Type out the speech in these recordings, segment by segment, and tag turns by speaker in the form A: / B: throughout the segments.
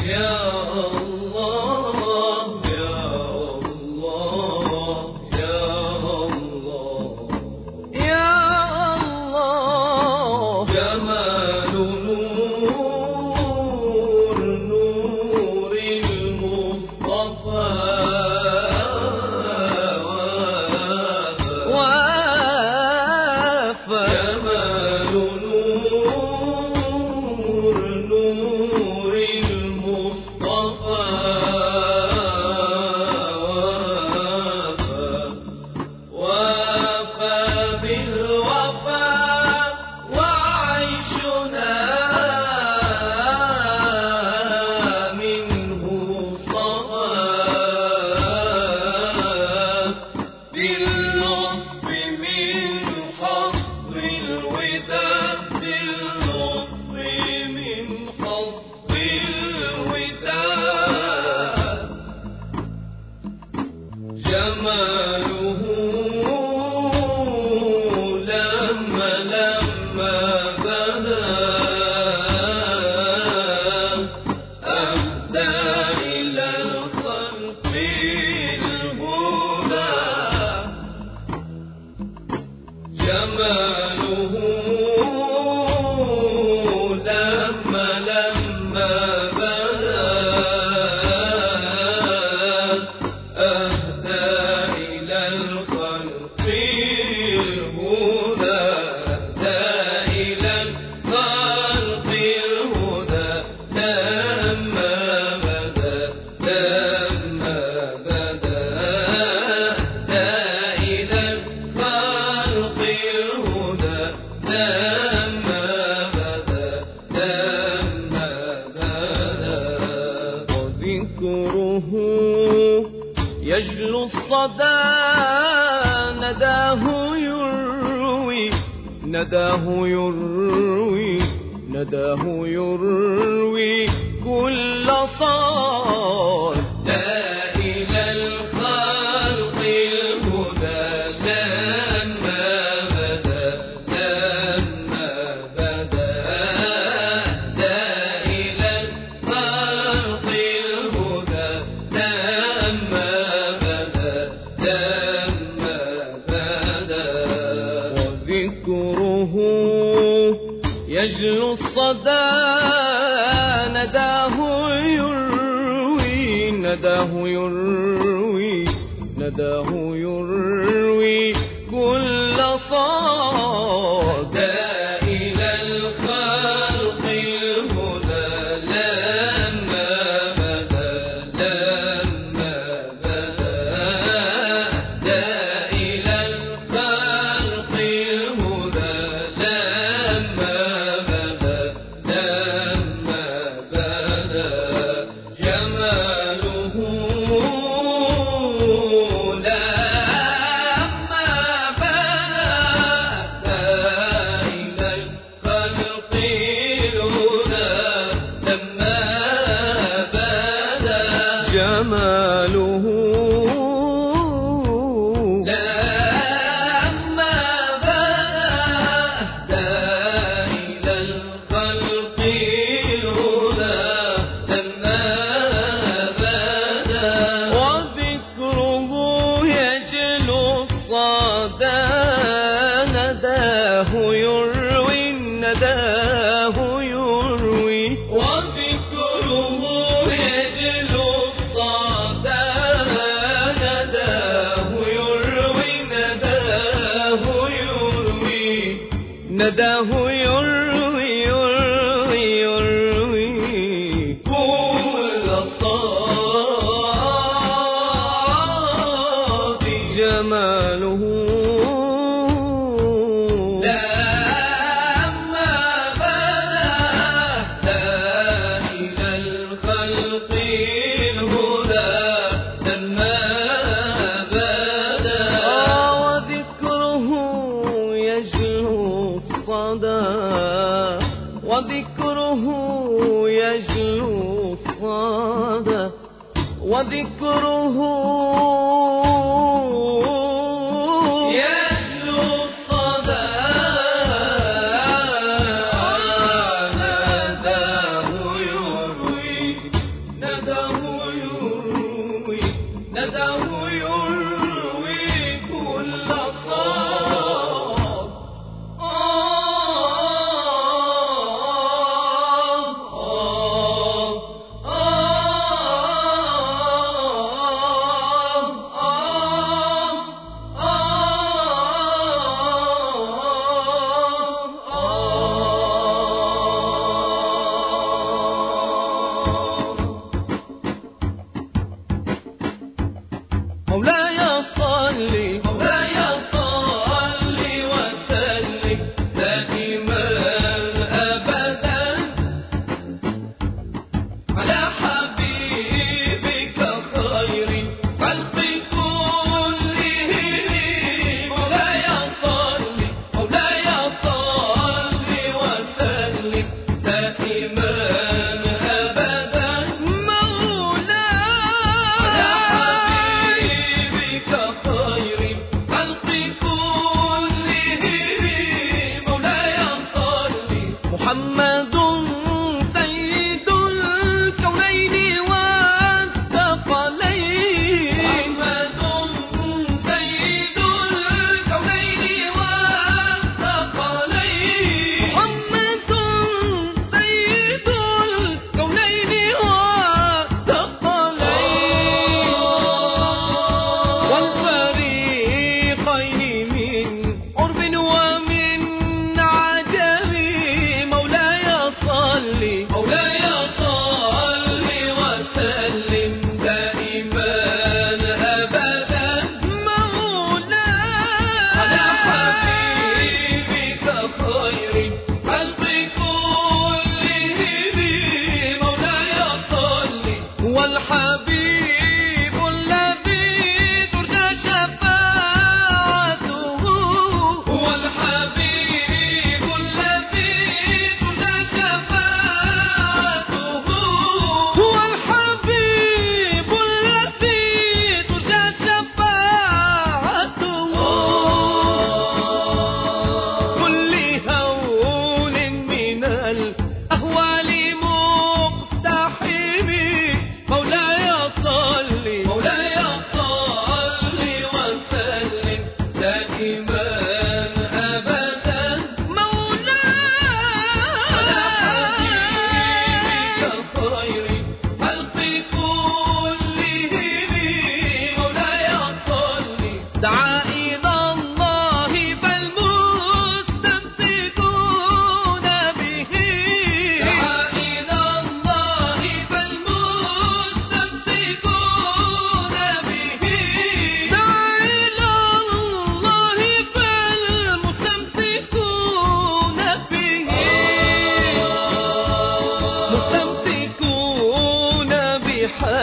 A: يجلو الصدى نداه يروي نداه يروي نداه يروي كل صاد إلى الخلق الهدى لما بدا لما بدا إلى الخلق الهدى لما بدا لما بدا وذكره يجلو الصدى نداه يروي نداه يروي نداه يروي كل صاد إلى الخلق الهدى لما بدا لما بدا إلى الخلق الهدى لما بدا لما بدا جماله لما بدا إلى الخلق الهدى لما بدا جماله لما بدا إلى الخلق الهدى لما بدا وذكره يجلو الصدى نداه يروي نداه يروي وذكره يجلو الصدى نداه يروي نداه يروي نداه يروي يروي يروي كل صاد جماله لما بدا إلى الخلق الهدى لما بدا وذكره يجلو الصدى وذكره يجلو الصدى وذكره يجلو الصدى نداه يروي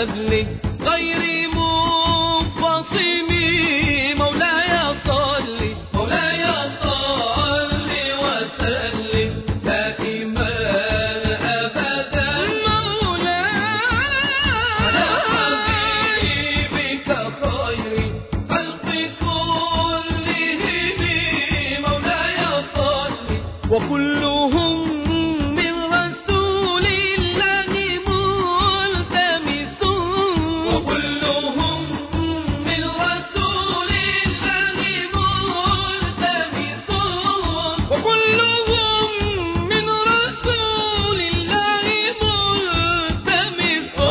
A: النبل غير منفصم. مولاي صل مولاي صل وسلم دائما أبدا مولاي على حبيبك خير خلق كلهم. مولاي صل وكلهم من رسول الله ملتمس وكلهم من رسول الله ملتمس وكلهم من رسول الله ملتمس.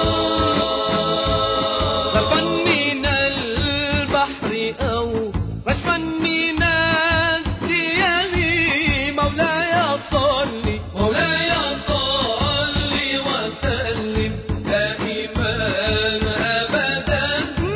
A: غرفا من البحر أو رشفا من السيام. مولاي صل مولاي صل وسلم دائما أبدا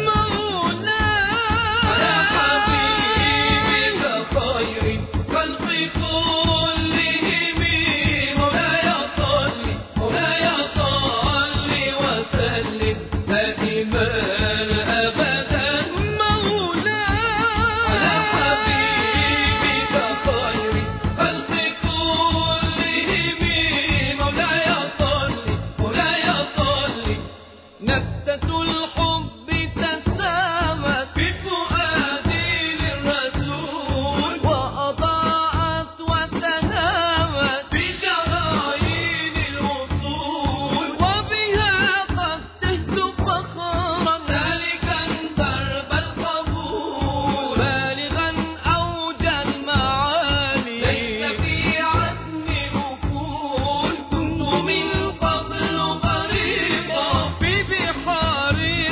A: مولاي على حبيبك خير خلق كلهم. مولاي صل مولاي صل وسلم دائما أبدا مولاي على حبيبك خير خلق كلهم. مولاي صل مولاي صل نبتة الحب تسامت في فؤادي للرسول وأضاءت وتنامت في شرايين الوصول وبها قد تهت فخرا سالكا درب القبول بالغا أوج المعالي ليس في عزم أفول. كنت من قبل غريبا في بحار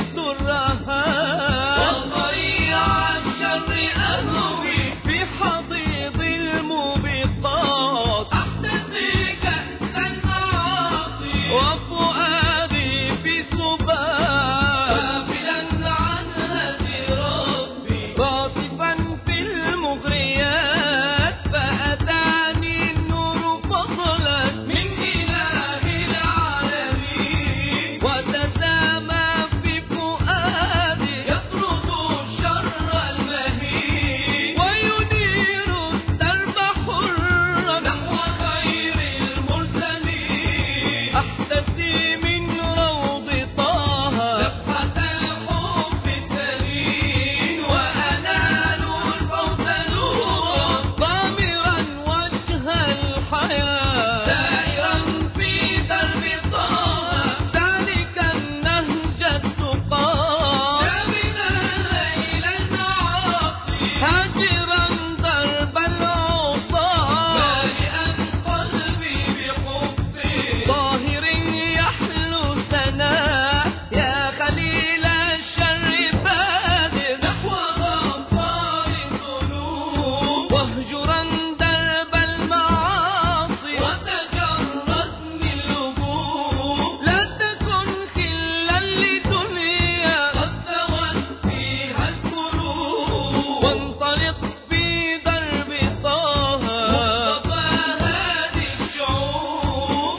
A: الترهات وضريع الشر أهوي في حضيض الموبقات. أحتسي كأس المعاصي وفؤادي في سبات غافلا عن هدي ربي غاصفا في المغريات. فأتاني النور فضلا من إله العالمين وتسامى في فؤادي يطرد الشر المهين ويدير الدرب حرا نحو خير المرسلين. أحتسي من روض طه نفحة الحب الدليل وأنال الفوز نورا ضامرا وجه الحياة سائرا في درب طه سالكا نهج التقى جامدا ليل المعاصي هاجرا درب العصاة مالئا قلبي بحبه ظاهر يحلو سناه. يا خليل الشر بادر نحو غفار الذنوب واهجرا درب المعاصي وتجرد من لبوب. لا تكن خلا لدنيا قد ثوت فيها القلوب وانطلق في درب طه مصطفى هادي الشعوب.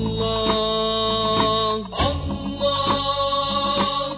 A: الله الله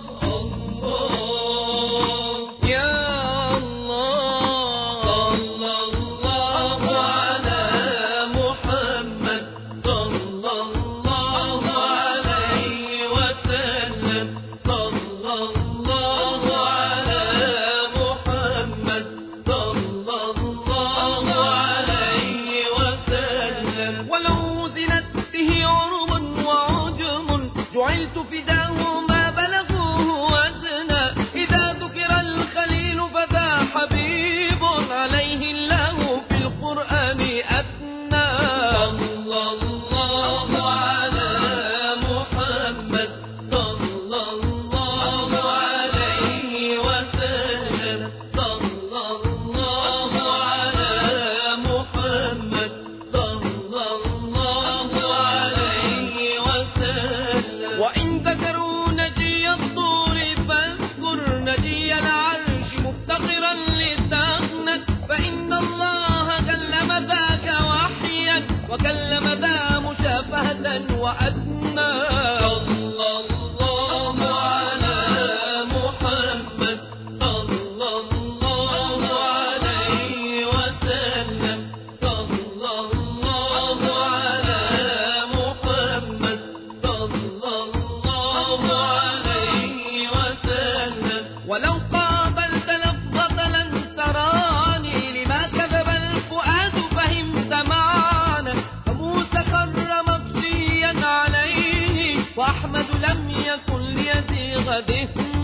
A: الله يا الله. صلى الله على محمد صلى الله عليه وسلم. صلى الله على محمد صلى الله عليه وسلم. ولو زنت به عرب وعجم جعلت فداه ما بلغوه وزنا. إذا ذكر الخليل فذا حبيب عليه الله في القرآن أثنى. صلى الله على محمد صلى الله عليه وسلم. صلى الله على محمد صلى الله عليه وسلم. وإن ذكروا نجي الطور فاذكر نجي العرش مفتقرا لتغنت. فإن الله كلم ذاك وحيا وكلم ذا مشافهة وأدنى. صلى الله الله عليه وسلم.
B: ولو قابلت لفظة لن تراني، لما كذب الفؤاد فهمت معنا. فموسى قر مطفيا عليه، وأحمد لم يكن ليزيغ ذهنه.